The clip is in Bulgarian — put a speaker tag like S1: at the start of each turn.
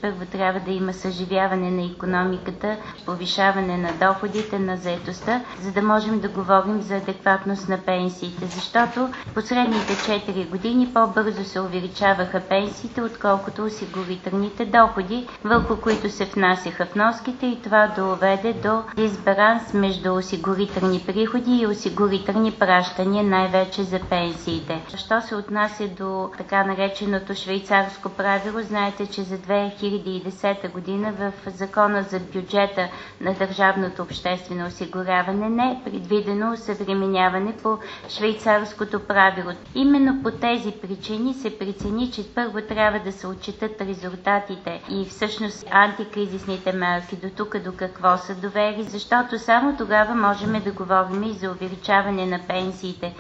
S1: първо трябва да има съживяване на икономиката, повишаване на доходите, на заетостта, за да можем да говорим за адекватност на пенсиите. Защото последните 4 години по-бързо се увеличаваха пенсиите, отколкото осигурителните доходи, върху които се внасяха вноските, и това доведе до дисбаланс между осигурителни приходи и осигурителни пращания, най-вече за пенсиите. Що се отнася до така нареченото швейцарско правило, знаете, че за 2010 година в Закона за бюджета на държавното обществено осигуряване не е предвидено осъвременяване по швейцарското правило. Именно по тези причини се прецени, че първо трябва да се отчитат резултатите и всъщност антикризисните мерки до тук до какво са довели, защото само тогава можем да говорим и за увеличаване на пенсиите.